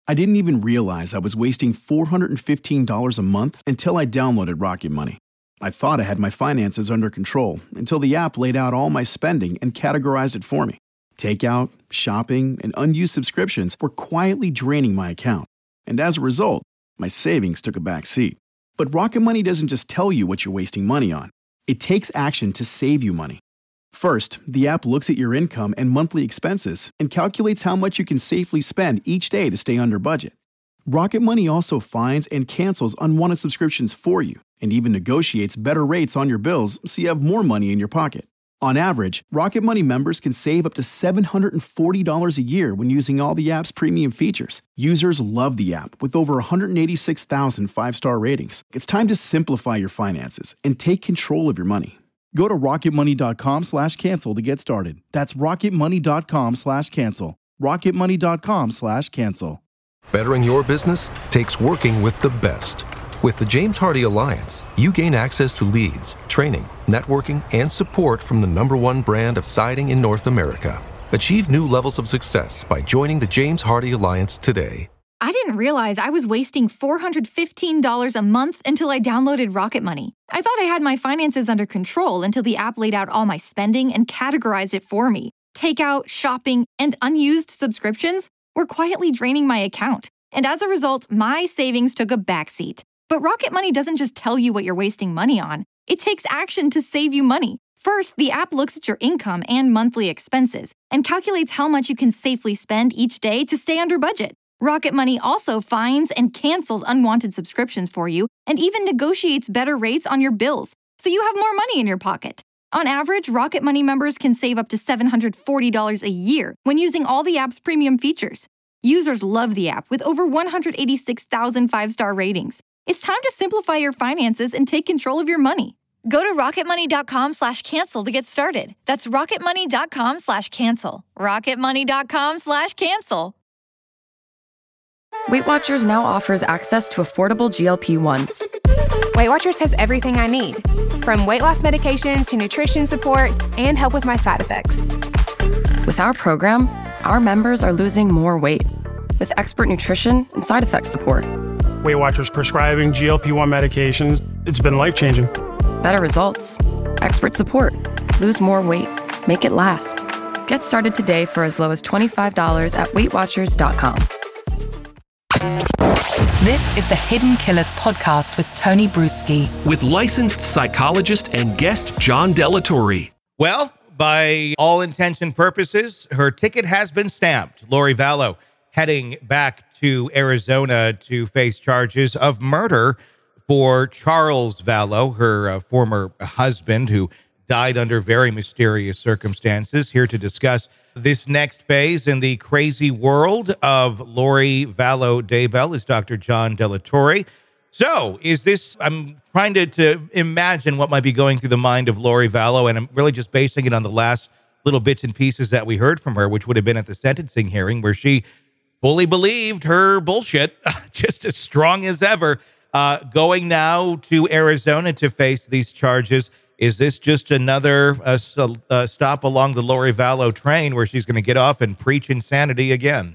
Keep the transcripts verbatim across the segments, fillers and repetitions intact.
I didn't even realize I was wasting four hundred fifteen dollars a month until I downloaded Rocket Money. I thought I had my finances under control until the app laid out all my spending and categorized it for me. Takeout, shopping, and unused subscriptions were quietly draining my account. And as a result, my savings took a back seat. But Rocket Money doesn't just tell you what you're wasting money on. It takes action to save you money. First, the app looks at your income and monthly expenses and calculates how much you can safely spend each day to stay under budget. Rocket Money also finds and cancels unwanted subscriptions for you and even negotiates better rates on your bills so you have more money in your pocket. On average, Rocket Money members can save up to seven hundred forty dollars a year when using all the app's premium features. Users love the app with over one hundred eighty-six thousand five-star ratings. It's time to simplify your finances and take control of your money. Go to rocketmoney.com slash cancel to get started. That's rocketmoney.com slash cancel. rocketmoney.com slash cancel. Bettering your business takes working with the best. With the James Hardie Alliance, you gain access to leads, training, networking, and support from the number one brand of siding in North America. Achieve new levels of success by joining the James Hardie Alliance today. I didn't realize I was wasting four hundred fifteen dollars a month until I downloaded Rocket Money. I thought I had my finances under control until the app laid out all my spending and categorized it for me. Takeout, shopping, and unused subscriptions were quietly draining my account. And as a result, my savings took a backseat. But Rocket Money doesn't just tell you what you're wasting money on. It takes action to save you money. First, the app looks at your income and monthly expenses and calculates how much you can safely spend each day to stay under budget. Rocket Money also finds and cancels unwanted subscriptions for you and even negotiates better rates on your bills, so you have more money in your pocket. On average, Rocket Money members can save up to seven hundred forty dollars a year when using all the app's premium features. Users love the app with over one hundred eighty-six thousand five-star ratings. It's time to simplify your finances and take control of your money. Go to rocketmoney.com slash cancel to get started. That's rocketmoney.com slash cancel. rocketmoney.com slash cancel. Weight Watchers now offers access to affordable G L P ones. Weight Watchers has everything I need, from weight loss medications to nutrition support and help with my side effects. With our program, our members are losing more weight with expert nutrition and side effect support. Weight Watchers prescribing G L P one medications, it's been life-changing. Better results, expert support, lose more weight, make it last. Get started today for as low as twenty-five dollars at weight watchers dot com. This is the Hidden Killers podcast with Tony Bruschi. With licensed psychologist and guest John Delatorre. Well, by all intents and purposes, her ticket has been stamped. Lori Vallow heading back to Arizona to face charges of murder for Charles Vallow, her uh, former husband, who died under very mysterious circumstances. Here to discuss this next phase in the crazy world of Lori Vallow Daybell is Doctor John Delatorre. So, is this, I'm trying to, to imagine what might be going through the mind of Lori Vallow, and I'm really just basing it on the last little bits and pieces that we heard from her, which would have been at the sentencing hearing, where she fully believed her bullshit, just as strong as ever. Uh, going now to Arizona to face these charges. Is this just another uh, uh, stop along the Lori Vallow train where she's going to get off and preach insanity again?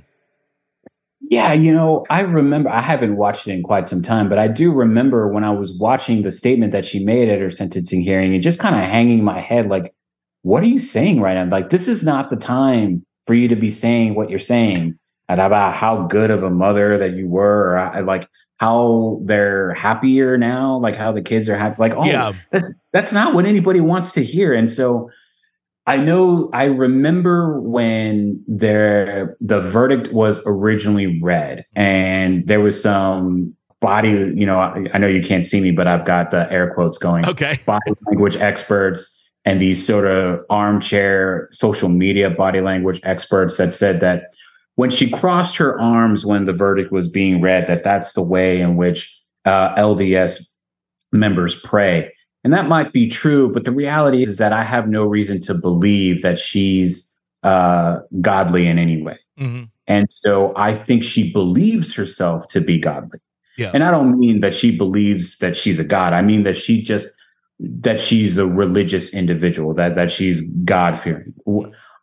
Yeah, you know, I remember, I haven't watched it in quite some time, but I do remember when I was watching the statement that she made at her sentencing hearing and just kind of hanging my head like, what are you saying right now? Like, this is not the time for you to be saying what you're saying and about how good of a mother that you were, or I, like how they're happier now, like how the kids are happy. Like, oh, yeah. that's, that's not what anybody wants to hear. And so I know, I remember when there, the verdict was originally read and there was some body, you know, I, I know you can't see me, but I've got the air quotes going. Okay. Body language experts and these sort of armchair social media body language experts that said that when she crossed her arms when the verdict was being read, that that's the way in which uh, L D S members pray. And that might be true, but the reality is, is that I have no reason to believe that she's uh, godly in any way. Mm-hmm. And so I think she believes herself to be godly. Yeah. And I don't mean that she believes that she's a god. I mean that she just, that she's a religious individual, that, that she's God-fearing.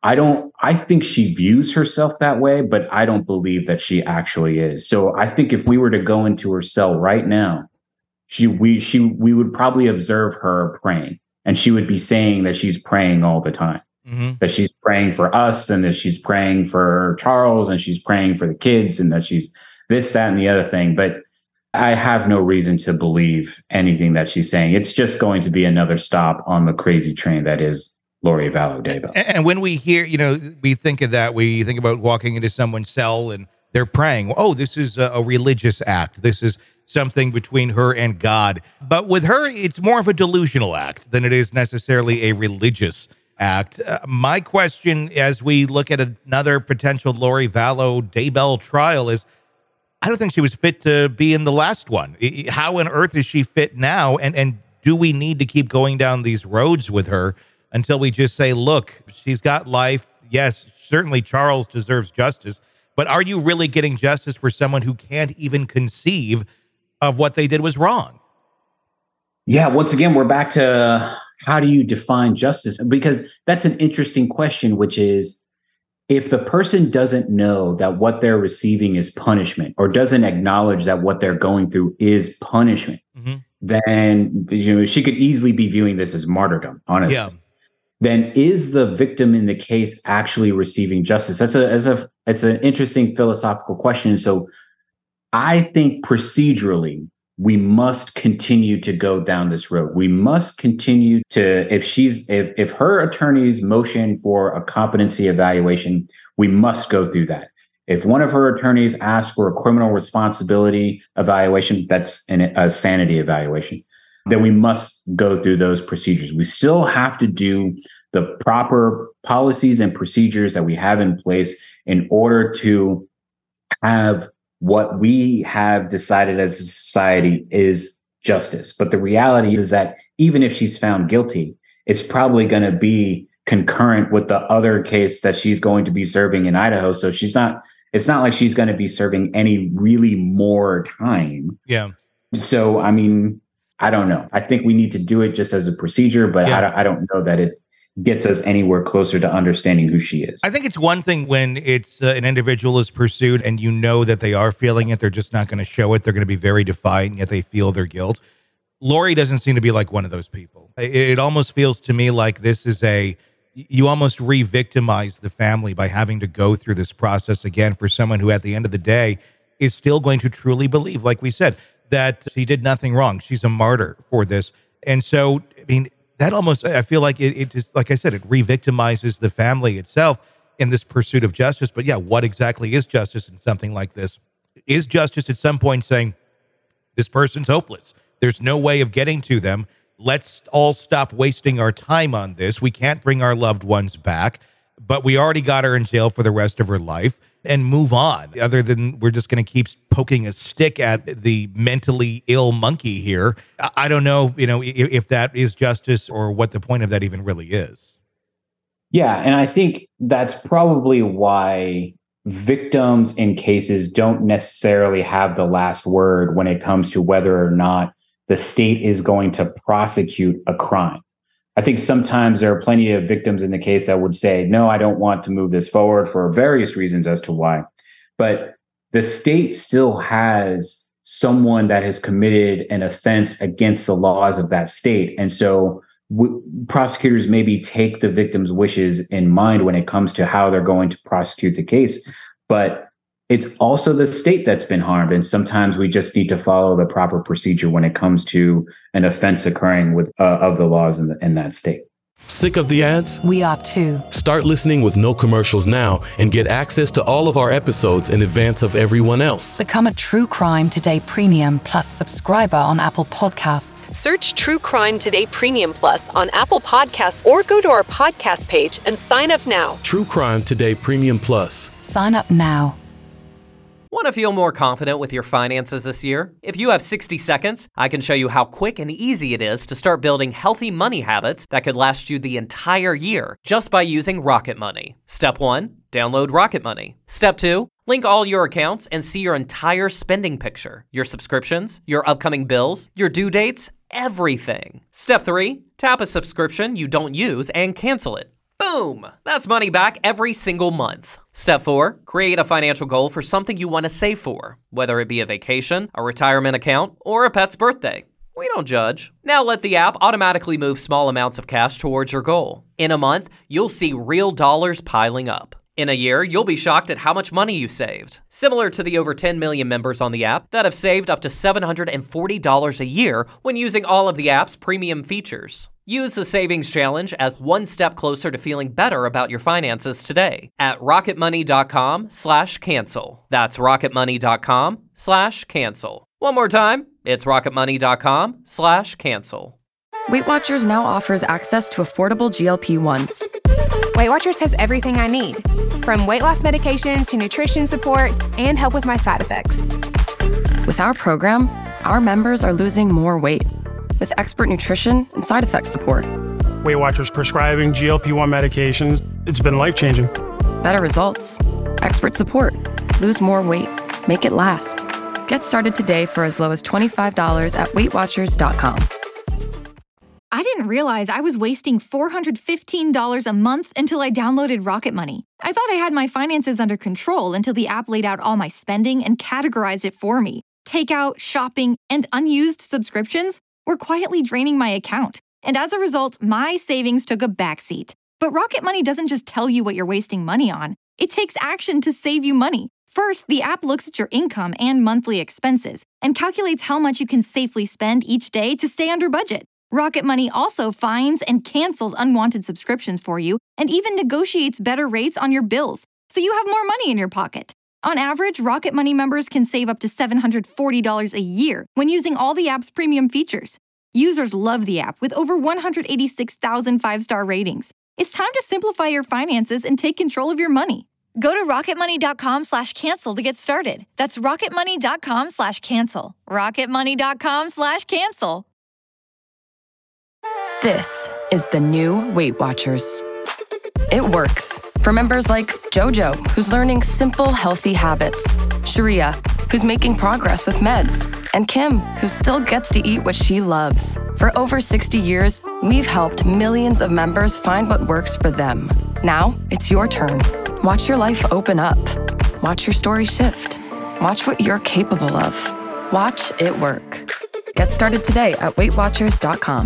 I don't, I think she views herself that way, but I don't believe that she actually is. So I think if we were to go into her cell right now, she, we, she, we would probably observe her praying, and she would be saying that she's praying all the time, mm-hmm. that she's praying for us, and that she's praying for Charles, and she's praying for the kids, and that she's this, that, and the other thing. But I have no reason to believe anything that she's saying. It's just going to be another stop on the crazy train that is Lori Vallow Daybell. And when we hear, you know, we think of that, we think about walking into someone's cell and they're praying. Oh, this is a, a religious act. This is something between her and God. But with her, it's more of a delusional act than it is necessarily a religious act. Uh, my question, as we look at another potential Lori Vallow Daybell trial, is I don't think she was fit to be in the last one. How on earth is she fit now? And and do we need to keep going down these roads with her until we just say, look, she's got life. Yes, certainly Charles deserves justice. But are you really getting justice for someone who can't even conceive of what they did was wrong? Yeah, once again, we're back to how do you define justice? Because that's an interesting question, which is, if the person doesn't know that what they're receiving is punishment, or doesn't acknowledge that what they're going through is punishment, mm-hmm. then you know she could easily be viewing this as martyrdom, honestly. Yeah. Then is the victim in the case actually receiving justice? That's a as a it's an interesting philosophical question. So I think procedurally, we must continue to go down this road. We must continue to, if she's, if, if her attorneys motion for a competency evaluation, we must go through that. If one of her attorneys asks for a criminal responsibility evaluation, that's an, a sanity evaluation, then we must go through those procedures. We still have to do the proper policies and procedures that we have in place in order to have what we have decided as a society is justice. But the reality is that even if she's found guilty, it's probably going to be concurrent with the other case that she's going to be serving in Idaho. So she's not, it's not like she's going to be serving any really more time. Yeah. So, I mean, I don't know. I think we need to do it just as a procedure, but yeah. I, don't, I don't know that it gets us anywhere closer to understanding who she is. I think it's one thing when it's uh, an individual is pursued and you know that they are feeling it. They're just not going to show it. They're going to be very defiant, yet they feel their guilt. Lori doesn't seem to be like one of those people. It, it almost feels to me like this is a, you almost re-victimize the family by having to go through this process again for someone who at the end of the day is still going to truly believe, like we said, that she did nothing wrong. She's a martyr for this. And so, I mean, that almost, I feel like it, it just, like I said, it re-victimizes the family itself in this pursuit of justice. But yeah, what exactly is justice in something like this? Is justice at some point saying, this person's hopeless, there's no way of getting to them, let's all stop wasting our time on this, we can't bring our loved ones back, but we already got her in jail for the rest of her life, and move on, other than we're just going to keep poking a stick at the mentally ill monkey here? I don't know, you know, if, if that is justice or what the point of that even really is. Yeah, and I think that's probably why victims in cases don't necessarily have the last word when it comes to whether or not the state is going to prosecute a crime. I think sometimes there are plenty of victims in the case that would say, no, I don't want to move this forward for various reasons as to why. But the state still has someone that has committed an offense against the laws of that state. And so w- prosecutors maybe take the victim's wishes in mind when it comes to how they're going to prosecute the case. But it's also the state that's been harmed. And sometimes we just need to follow the proper procedure when it comes to an offense occurring with uh, of the laws in, the, in that state. Sick of the ads? We are too. Start listening with no commercials now and get access to all of our episodes in advance of everyone else. Become a True Crime Today Premium Plus subscriber on Apple Podcasts. Search True Crime Today Premium Plus on Apple Podcasts or go to our podcast page and sign up now. True Crime Today Premium Plus. Sign up now. Want to feel more confident with your finances this year? If you have sixty seconds, I can show you how quick and easy it is to start building healthy money habits that could last you the entire year just by using Rocket Money. Step one, download Rocket Money. Step two, link all your accounts and see your entire spending picture, your subscriptions, your upcoming bills, your due dates, everything. Step three, tap a subscription you don't use and cancel it. Boom! That's money back every single month. Step four, create a financial goal for something you want to save for, whether it be a vacation, a retirement account, or a pet's birthday. We don't judge. Now let the app automatically move small amounts of cash towards your goal. In a month, you'll see real dollars piling up. In a year, you'll be shocked at how much money you saved. Similar to the over ten million members on the app that have saved up to seven hundred forty dollars a year when using all of the app's premium features. Use the Savings Challenge as one step closer to feeling better about your finances today at rocketmoney.com slash cancel. That's rocketmoney.com slash cancel. One more time, it's rocketmoney.com slash cancel. Weight Watchers now offers access to affordable G L P ones. Weight Watchers has everything I need, from weight loss medications to nutrition support and help with my side effects. With our program, our members are losing more weight with expert nutrition and side effect support. Weight Watchers prescribing G L P one medications, it's been life-changing. Better results, expert support, lose more weight, make it last. Get started today for as low as twenty-five dollars at weight watchers dot com. I didn't realize I was wasting four hundred fifteen dollars a month until I downloaded Rocket Money. I thought I had my finances under control until the app laid out all my spending and categorized it for me. Takeout, shopping, and unused subscriptions were quietly draining my account. And as a result, my savings took a backseat. But Rocket Money doesn't just tell you what you're wasting money on. It takes action to save you money. First, the app looks at your income and monthly expenses and calculates how much you can safely spend each day to stay under budget. Rocket Money also finds and cancels unwanted subscriptions for you and even negotiates better rates on your bills, so you have more money in your pocket. On average, Rocket Money members can save up to seven hundred forty dollars a year when using all the app's premium features. Users love the app with over one hundred eighty-six thousand five-star ratings. It's time to simplify your finances and take control of your money. Go to rocketmoney.com slash cancel to get started. That's rocketmoney.com slash cancel. rocketmoney.com slash cancel. This is the new Weight Watchers. It works for members like Jojo, who's learning simple, healthy habits, Sharia, who's making progress with meds, and Kim, who still gets to eat what she loves. For over sixty years, we've helped millions of members find what works for them. Now, it's your turn. Watch your life open up. Watch your story shift. Watch what you're capable of. Watch it work. Get started today at weight watchers dot com.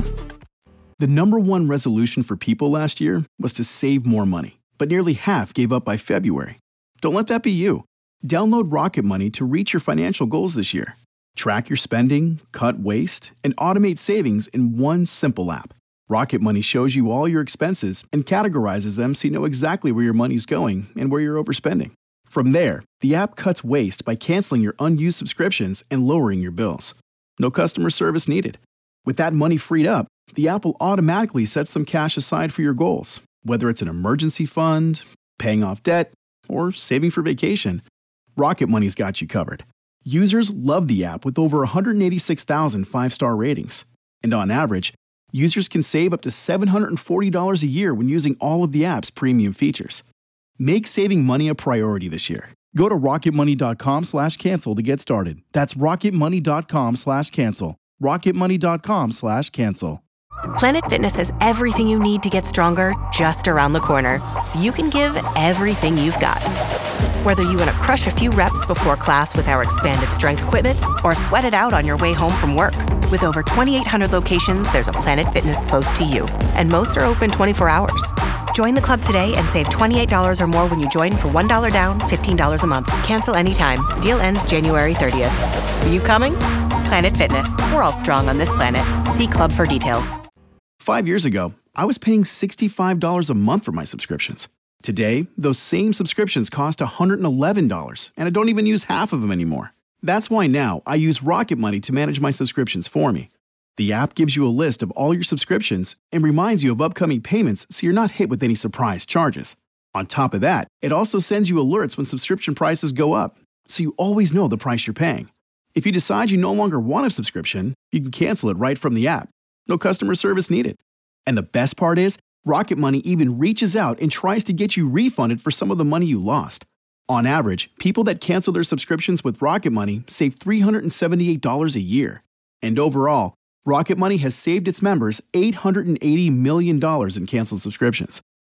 The number one resolution for people last year was to save more money, but nearly half gave up by February. Don't let that be you. Download Rocket Money to reach your financial goals this year. Track your spending, cut waste, and automate savings in one simple app. Rocket Money shows you all your expenses and categorizes them so you know exactly where your money's going and where you're overspending. From there, the app cuts waste by canceling your unused subscriptions and lowering your bills. No customer service needed. With that money freed up, the app will automatically set some cash aside for your goals, whether it's an emergency fund, paying off debt, or saving for vacation. Rocket Money's got you covered. Users love the app with over one hundred eighty-six thousand five-star ratings. And on average, users can save up to seven hundred forty dollars a year when using all of the app's premium features. Make saving money a priority this year. Go to rocketmoney.com slash cancel to get started. That's rocketmoney.com slash cancel. rocketmoney.com slash cancel. Planet Fitness has everything you need to get stronger just around the corner, so you can give everything you've got. Whether you want to crush a few reps before class with our expanded strength equipment or sweat it out on your way home from work. With over twenty-eight hundred locations, there's a Planet Fitness close to you, and most are open twenty-four hours. Join the club today and save twenty-eight dollars or more when you join for one dollar down, fifteen dollars a month. Cancel anytime. Deal ends January thirtieth. Are you coming? Planet Fitness. We're all strong on this planet. See club for details. Five years ago, I was paying sixty-five dollars a month for my subscriptions. Today, those same subscriptions cost one hundred eleven dollars, and I don't even use half of them anymore. That's why now I use Rocket Money to manage my subscriptions for me. The app gives you a list of all your subscriptions and reminds you of upcoming payments so you're not hit with any surprise charges. On top of that, it also sends you alerts when subscription prices go up, so you always know the price you're paying. If you decide you no longer want a subscription, you can cancel it right from the app. No customer service needed. And the best part is, Rocket Money even reaches out and tries to get you refunded for some of the money you lost. On average, people that cancel their subscriptions with Rocket Money save three hundred seventy-eight dollars a year. And overall, Rocket Money has saved its members eight hundred eighty million dollars in canceled subscriptions.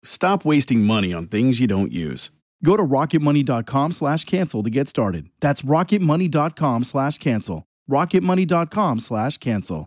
Stop wasting money on things you don't use. Go to rocketmoney.com slash cancel to get started. That's rocketmoney.com slash cancel. rocketmoney.com slash cancel.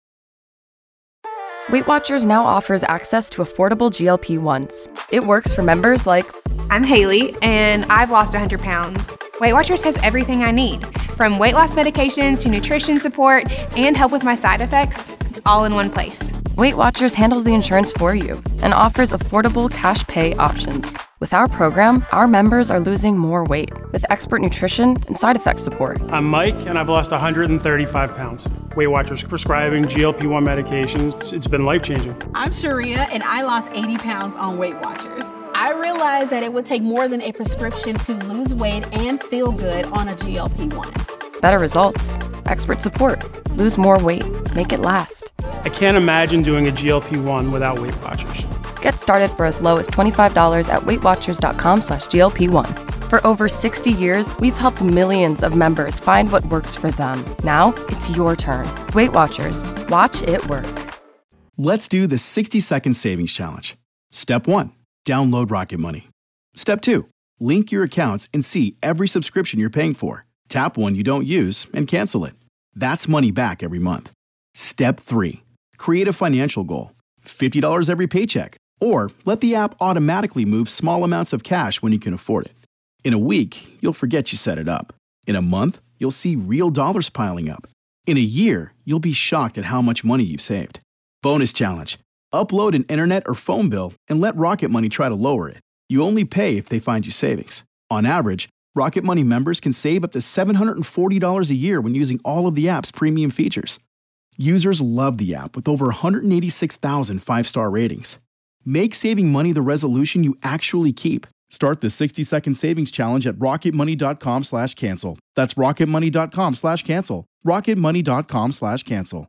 Weight Watchers now offers access to affordable G L P ones. It works for members like, I'm Haley, and I've lost one hundred pounds. Weight Watchers has everything I need, from weight loss medications to nutrition support and help with my side effects. It's all in one place. Weight Watchers handles the insurance for you and offers affordable cash pay options. With our program, our members are losing more weight with expert nutrition and side effect support. I'm Mike, and I've lost one hundred thirty-five pounds. Weight Watchers prescribing G L P one medications. It's been life-changing. I'm Sharia, and I lost eighty pounds on Weight Watchers. I realized that it would take more than a prescription to lose weight and feel good on a G L P one. Better results, expert support, lose more weight, make it last. I can't imagine doing a G L P one without Weight Watchers. Get started for as low as twenty-five dollars at weightwatchers.com slash GLP1. For over sixty years, we've helped millions of members find what works for them. Now, it's your turn. Weight Watchers. Watch it work. Let's do the sixty second savings challenge. Step one, download Rocket Money. Step two, link your accounts and see every subscription you're paying for. Tap one you don't use and cancel it. That's money back every month. Step three, create a financial goal. fifty dollars every paycheck. Or let the app automatically move small amounts of cash when you can afford it. In a week, you'll forget you set it up. In a month, you'll see real dollars piling up. In a year, you'll be shocked at how much money you've saved. Bonus challenge. Upload an internet or phone bill and let Rocket Money try to lower it. You only pay if they find you savings. On average, Rocket Money members can save up to seven hundred forty dollars a year when using all of the app's premium features. Users love the app with over one hundred eighty-six thousand five-star ratings. Make saving money the resolution you actually keep. Start the sixty second savings challenge at rocketmoney.com slash cancel. That's rocketmoney.com slash cancel. rocketmoney.com slash cancel.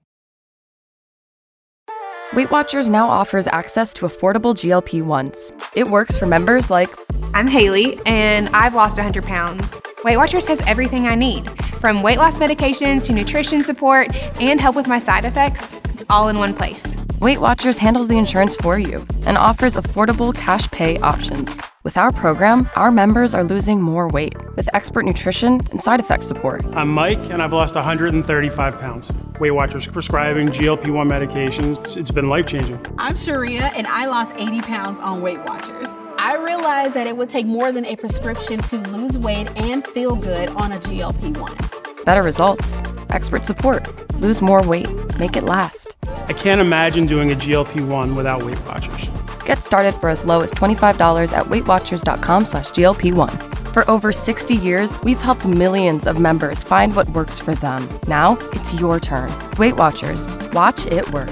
Weight Watchers now offers access to affordable G L P ones. It works for members like, I'm Haley, and I've lost one hundred pounds. Weight Watchers has everything I need, from weight loss medications to nutrition support and help with my side effects. It's all in one place. Weight Watchers handles the insurance for you and offers affordable cash pay options. With our program, our members are losing more weight with expert nutrition and side effect support. I'm Mike, and I've lost one hundred thirty-five pounds. Weight Watchers prescribing G L P one medications. It's been life-changing. I'm Sharia, and I lost eighty pounds on Weight Watchers. I realized that it would take more than a prescription to lose weight and feel good on a G L P one. Better results, expert support, lose more weight, make it last. I can't imagine doing a G L P one without Weight Watchers. Get started for as low as twenty-five dollars at weightwatchers.com slash GLP1. For over sixty years, we've helped millions of members find what works for them. Now, it's your turn. Weight Watchers. Watch it work.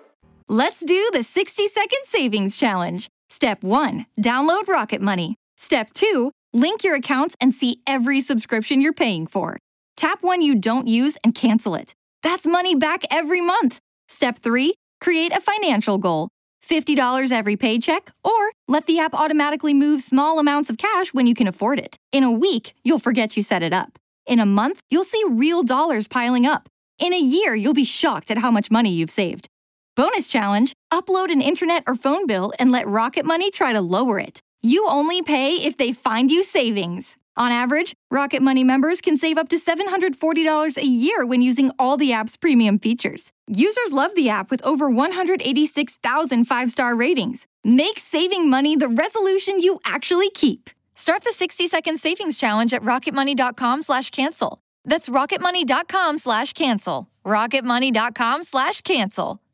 Let's do the sixty second savings challenge. Step one, download Rocket Money. Step two, link your accounts and see every subscription you're paying for. Tap one you don't use and cancel it. That's money back every month. Step three, create a financial goal. fifty dollars every paycheck, or let the app automatically move small amounts of cash when you can afford it. In a week, you'll forget you set it up. In a month, you'll see real dollars piling up. In a year, you'll be shocked at how much money you've saved. Bonus challenge, upload an internet or phone bill and let Rocket Money try to lower it. You only pay if they find you savings. On average, Rocket Money members can save up to seven hundred forty dollars a year when using all the app's premium features. Users love the app with over one hundred eighty-six thousand five-star ratings. Make saving money the resolution you actually keep. Start the sixty second savings challenge at rocketmoney.com slash cancel. That's rocketmoney.com slash cancel. rocketmoney.com slash cancel.